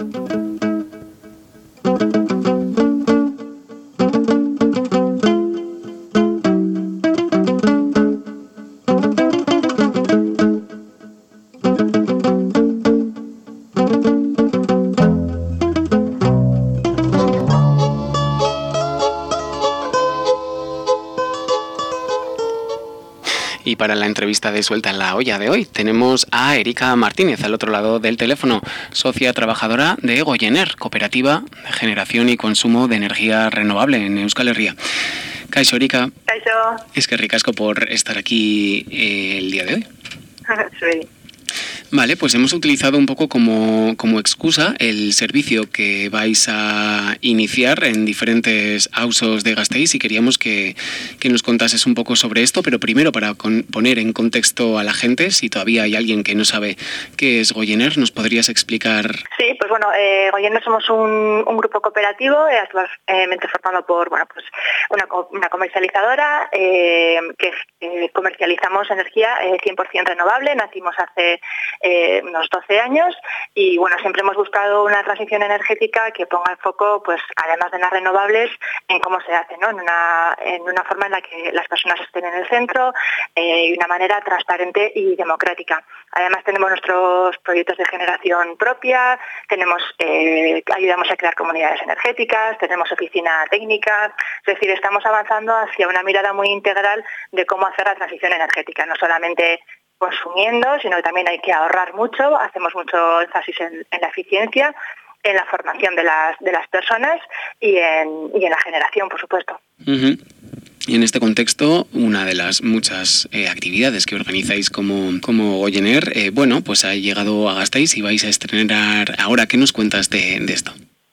Y para la entrevista de Suelta en la Olla de hoy tenemos a Erika Martínez al otro lado del teléfono, socia trabajadora de Goyener, cooperativa de generación y consumo de energía renovable en Euskal Herria. Kaixo, Erika. Kaixo. Es que ricasco por estar aquí el día de hoy. Sí. Vale, pues hemos utilizado un poco como excusa el servicio que vais a iniciar en diferentes ausos de Gasteiz y queríamos que nos contases un poco sobre esto, pero primero para poner en contexto a la gente, si todavía hay alguien que no sabe qué es Goyener, ¿nos podrías explicar? Sí, pues bueno, Goyener somos un grupo cooperativo actualmente formado por una comercializadora que comercializamos energía 100% renovable. Nacimos hace unos 12 años y bueno, siempre hemos buscado una transición energética que ponga el foco, pues además de las renovables, en cómo se hace, ¿no? En una forma en la que las personas estén en el centro y una manera transparente y democrática. Además tenemos nuestros proyectos de generación propia, ayudamos a crear comunidades energéticas, tenemos oficina técnica, es decir, estamos avanzando hacia una mirada muy integral de cómo hacer la transición energética, no solamente consumiendo, sino que también hay que ahorrar mucho, hacemos mucho énfasis en la eficiencia, en la formación de las personas y en la generación, por supuesto. Uh-huh. Y en este contexto, una de las muchas actividades que organizáis como Goyener, pues ha llegado a Gasteiz y vais a estrenar ahora. ¿Qué nos cuentas de esto?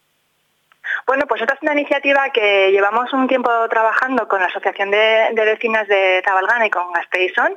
Bueno, pues esta es una iniciativa que llevamos un tiempo trabajando con la Asociación de Vecinas de Zabalgana y con Gasteizon.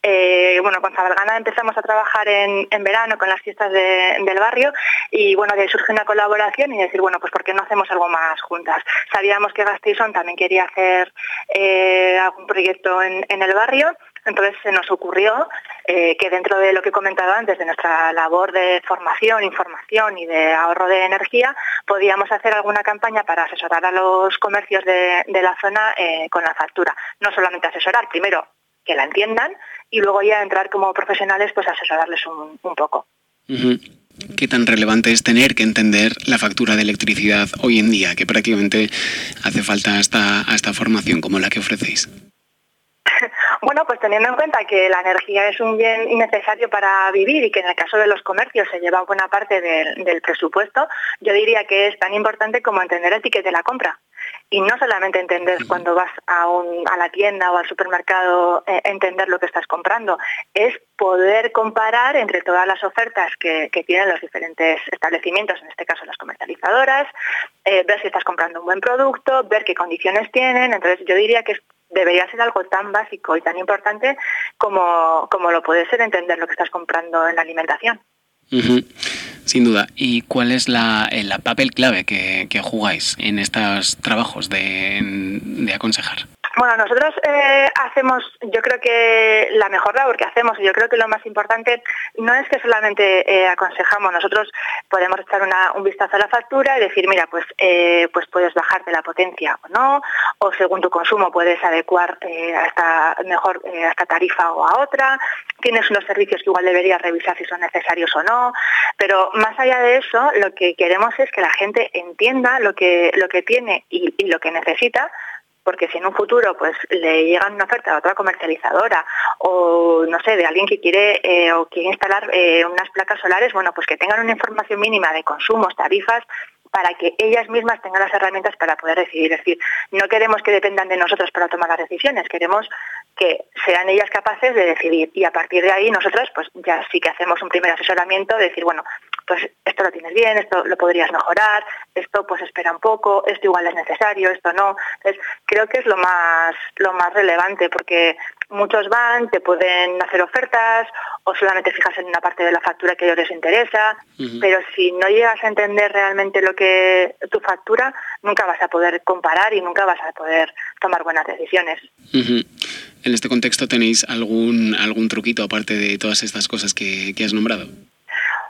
Con Zabalgana empezamos a trabajar en verano con las fiestas del barrio y bueno, de ahí surgió una colaboración y decir, bueno, pues ¿por qué no hacemos algo más juntas? Sabíamos que Gasteizon también quería hacer algún proyecto en el barrio. Entonces se nos ocurrió que dentro de lo que he comentado antes, de nuestra labor de formación, información y de ahorro de energía, podíamos hacer alguna campaña para asesorar a los comercios de la zona con la factura. No solamente asesorar, primero que la entiendan y luego ya entrar como profesionales, pues asesorarles un poco. Uh-huh. ¿Qué tan relevante es tener que entender la factura de electricidad hoy en día, que prácticamente hace falta esta formación como la que ofrecéis? Bueno, pues teniendo en cuenta que la energía es un bien necesario para vivir y que en el caso de los comercios se lleva buena parte del presupuesto, yo diría que es tan importante como entender el ticket de la compra. Y no solamente entender cuando vas a la tienda o al supermercado, entender lo que estás comprando, es poder comparar entre todas las ofertas que tienen los diferentes establecimientos, en este caso las comercializadoras, ver si estás comprando un buen producto, ver qué condiciones tienen. Entonces yo diría que debería ser algo tan básico y tan importante como lo puede ser entender lo que estás comprando en la alimentación. Uh-huh. Sin duda. ¿Y cuál es el papel clave que jugáis en estos trabajos de aconsejar? Bueno, nosotros hacemos, yo creo que la mejor labor que hacemos, y yo creo que lo más importante no es que solamente aconsejamos, nosotros podemos echar un vistazo a la factura y decir, mira, pues puedes bajarte la potencia o no, o según tu consumo puedes adecuar a esta tarifa o a otra, tienes unos servicios que igual deberías revisar si son necesarios o no, pero más allá de eso, lo que queremos es que la gente entienda lo que tiene y lo que necesita, porque si en un futuro pues le llegan una oferta de otra comercializadora o no sé, de alguien que quiere instalar unas placas solares, bueno, pues que tengan una información mínima de consumos, tarifas, para que ellas mismas tengan las herramientas para poder decidir. Es decir, no queremos que dependan de nosotros para tomar las decisiones, queremos que sean ellas capaces de decidir y a partir de ahí nosotras pues ya sí que hacemos un primer asesoramiento de decir, bueno, pues esto lo tienes bien, esto lo podrías mejorar, esto pues espera un poco, esto igual es necesario, esto no. Entonces creo que es lo más relevante, porque muchos te pueden hacer ofertas o solamente fijas en una parte de la factura que a ellos les interesa, uh-huh. Pero si no llegas a entender realmente lo que tu factura, nunca vas a poder comparar y nunca vas a poder tomar buenas decisiones. Uh-huh. En este contexto, ¿tenéis algún truquito aparte de todas estas cosas que has nombrado?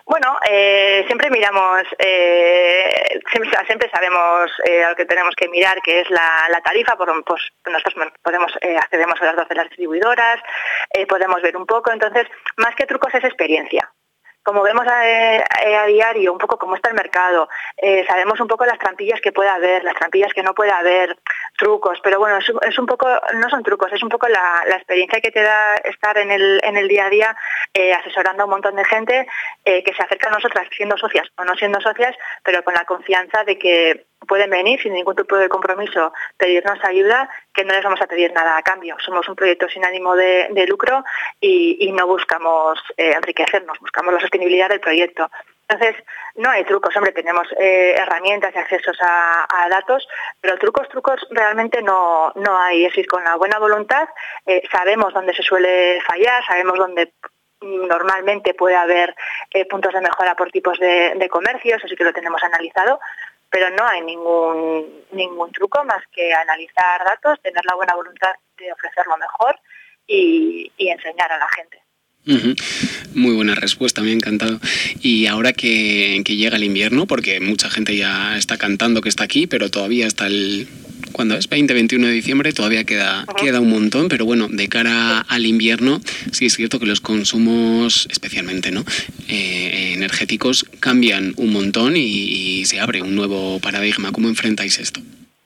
Bueno, siempre miramos, siempre sabemos a lo que tenemos que mirar, que es la tarifa. Pues nosotros accedemos a las 12 de las distribuidoras, podemos ver un poco. Entonces, más que trucos es experiencia. Como vemos a diario un poco cómo está el mercado, sabemos un poco las trampillas que puede haber, las trampillas que no puede haber, trucos, pero bueno, es un poco, no son trucos, es un poco la experiencia que te da estar en el día a día asesorando a un montón de gente que se acerca a nosotras siendo socias o no siendo socias, pero con la confianza de que pueden venir sin ningún tipo de compromiso, pedirnos ayuda, que no les vamos a pedir nada a cambio. Somos un proyecto sin ánimo de lucro y no buscamos enriquecernos, buscamos la sostenibilidad del proyecto. Entonces, no hay trucos, hombre, tenemos herramientas y accesos a datos, pero trucos realmente no hay. Es decir, con la buena voluntad sabemos dónde se suele fallar, sabemos dónde normalmente puede haber puntos de mejora por tipos de comercios, así que lo tenemos analizado, pero no hay ningún truco más que analizar datos, tener la buena voluntad de ofrecer lo mejor y enseñar a la gente. Uh-huh. Muy buena respuesta, me ha encantado. Y ahora que llega el invierno, porque mucha gente ya está cantando que está aquí, pero todavía hasta ¿cuándo es? 20-21 de diciembre, todavía queda un montón, pero bueno, de cara al invierno, sí es cierto que los consumos, especialmente, ¿no? Energéticos, cambian un montón y se abre un nuevo paradigma. ¿Cómo enfrentáis esto?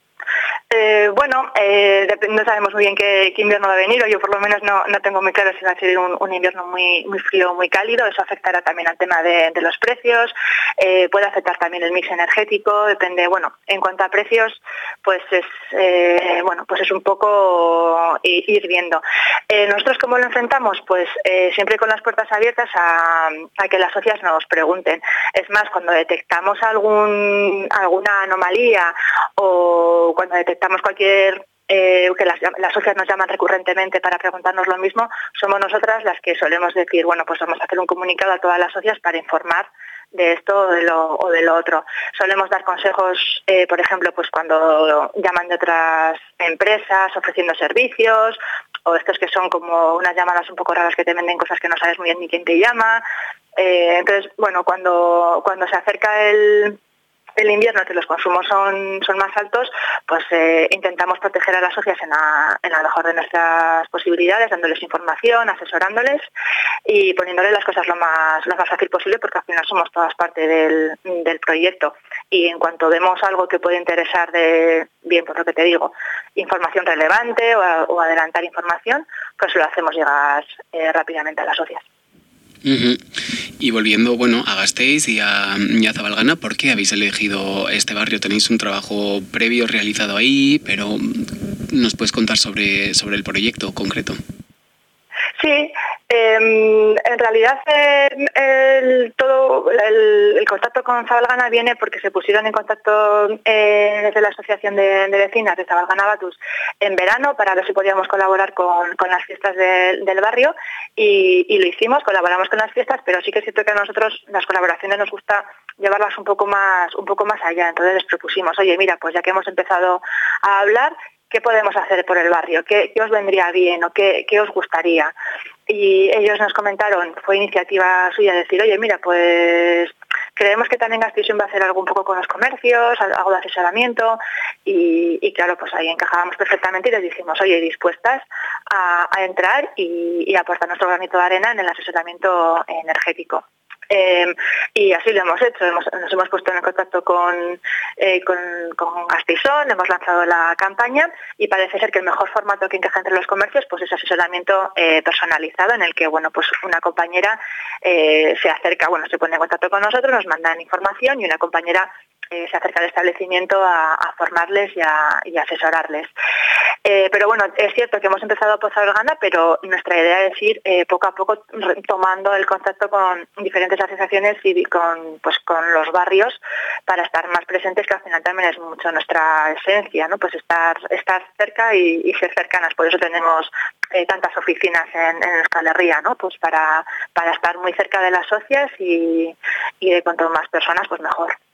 No sabemos muy bien qué invierno va a venir, o yo por lo menos no tengo muy claro si va a ser un invierno muy frío, muy cálido. Eso afectará también al tema de los precios, puede afectar también el mix energético, depende. Bueno, en cuanto a precios, pues es un poco ir viendo. Nosotros, ¿cómo lo enfrentamos? Pues siempre con las puertas abiertas a que las socias nos pregunten. Es más, cuando detectamos alguna anomalía o cuando detectamos cualquier que las socias nos llaman recurrentemente para preguntarnos lo mismo, somos nosotras las que solemos decir, bueno, pues vamos a hacer un comunicado a todas las socias para informar de esto o de lo otro. Solemos dar consejos, por ejemplo, pues cuando llaman de otras empresas ofreciendo servicios, o estos que son como unas llamadas un poco raras que te venden cosas que no sabes muy bien ni quién te llama. Entonces, bueno, cuando se acerca el invierno, que los consumos son más altos, pues intentamos proteger a las socias en la mejor de nuestras posibilidades, dándoles información, asesorándoles y poniéndoles las cosas lo más fácil posible, porque al final somos todas parte del proyecto. Y en cuanto vemos algo que puede interesar por lo que te digo, información relevante o adelantar información, pues lo hacemos llegar rápidamente a las socias. Uh-huh. Y volviendo, a Gasteiz y a Zabalgana, ¿por qué habéis elegido este barrio? Tenéis un trabajo previo realizado ahí, pero ¿nos puedes contar sobre el proyecto concreto? Sí, en realidad el contacto con Zabalgana viene porque se pusieron en contacto desde la Asociación de Vecinas de Zabalgana Batus en verano para ver si podíamos colaborar con las fiestas del barrio y lo hicimos, colaboramos con las fiestas, pero sí que es cierto que a nosotros las colaboraciones nos gusta llevarlas un poco más allá. Entonces les propusimos, oye, mira, pues ya que hemos empezado a hablar, ¿qué podemos hacer por el barrio? ¿Qué os vendría bien o qué os gustaría? Y ellos nos comentaron, fue iniciativa suya decir, oye, mira, pues creemos que también Gasteiz va a hacer algo un poco con los comercios, algo de asesoramiento y claro, pues ahí encajábamos perfectamente y les dijimos, oye, dispuestas a entrar y aportar nuestro granito de arena en el asesoramiento energético. Y así lo hemos hecho, nos hemos puesto en contacto con Gasteizón, hemos lanzado la campaña y parece ser que el mejor formato que encaja entre los comercios pues es asesoramiento personalizado en el que pues una compañera se acerca, se pone en contacto con nosotros, nos mandan información y una compañera se acerca al establecimiento a formarles y a asesorarles. Pero es cierto que hemos empezado por Zabalgana, pero nuestra idea es ir poco a poco tomando el contacto con diferentes asociaciones y con los barrios para estar más presentes, que al final también es mucho nuestra esencia, ¿no? Pues estar cerca y ser cercanas. Por eso tenemos tantas oficinas en Euskal Herria, ¿no? Pues para estar muy cerca de las socias y de cuanto más personas, pues mejor.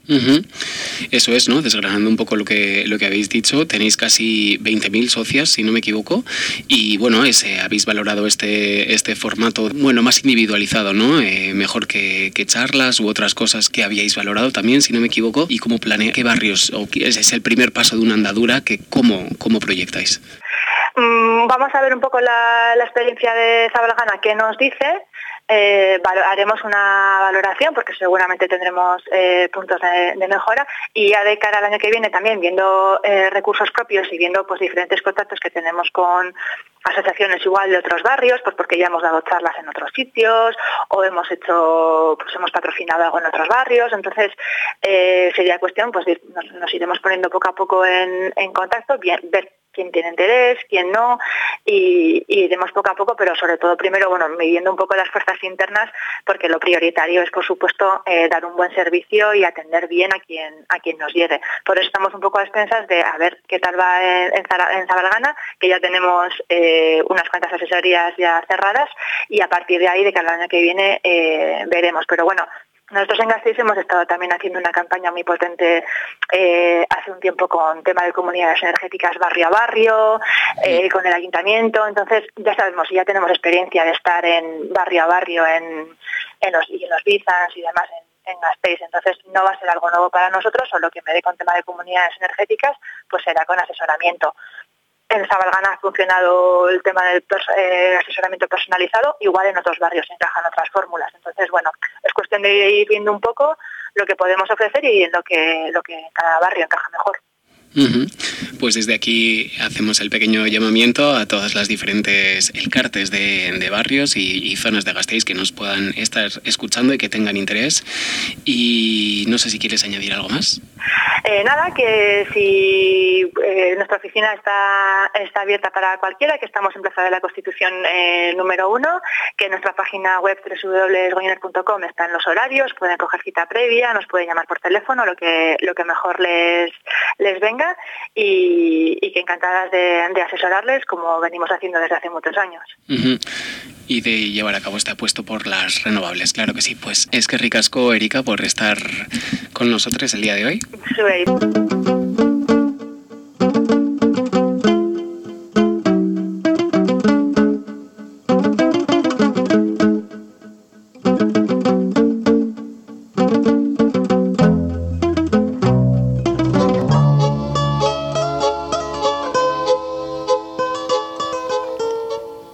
Eso es, ¿no? Desgranando un poco lo que habéis dicho, tenéis casi 20.000 socias, si no me equivoco, y bueno, habéis valorado este formato, bueno, más individualizado, ¿no? Mejor que charlas u otras cosas que habíais valorado también, si no me equivoco, y cómo qué barrios, o ese es el primer paso de una andadura, que cómo proyectáis. Vamos a ver un poco la experiencia de Zabalgana, qué nos dice. Haremos una valoración porque seguramente tendremos puntos de mejora, y ya de cara al año que viene también viendo recursos propios y viendo pues diferentes contactos que tenemos con asociaciones igual de otros barrios, pues porque ya hemos dado charlas en otros sitios o hemos patrocinado algo en otros barrios. Entonces sería cuestión pues nos iremos poniendo poco a poco en contacto, ver quién tiene interés, quién no, y iremos poco a poco, pero sobre todo primero, midiendo un poco las fuerzas internas, porque lo prioritario es, por supuesto, dar un buen servicio y atender bien a quien nos llegue. Por eso estamos un poco a expensas de a ver qué tal va en Zabalgana, que ya tenemos unas cuantas asesorías ya cerradas, y a partir de ahí, de cada año que viene, veremos. Pero bueno, nosotros en Gasteiz hemos estado también haciendo una campaña muy potente hace un tiempo con tema de comunidades energéticas barrio a barrio, con el ayuntamiento. Entonces ya sabemos y ya tenemos experiencia de estar en barrio a barrio en los Bizans y demás en Gasteiz. Entonces no va a ser algo nuevo para nosotros, solo que en vez de con tema de comunidades energéticas, pues será con asesoramiento. En Zabalgana ha funcionado el tema del asesoramiento personalizado, igual en otros barrios encajan otras fórmulas. Entonces, es cuestión de ir viendo un poco lo que podemos ofrecer y lo que cada barrio encaja mejor. Pues desde aquí hacemos el pequeño llamamiento a todas las diferentes elkartes de barrios y zonas de Gasteiz que nos puedan estar escuchando y que tengan interés. Y no sé si quieres añadir algo más. Nada, que si nuestra oficina está abierta para cualquiera, que estamos en Plaza de la Constitución número 1, que en nuestra página web www.goiner.com están los horarios, pueden coger cita previa, nos pueden llamar por teléfono, lo que mejor les venga, y que encantadas de asesorarles, como venimos haciendo desde hace muchos años. Y de llevar a cabo este apuesto por las renovables, claro que sí. Pues es que ricasco, Erika, por estar con nosotros el día de hoy. Sí.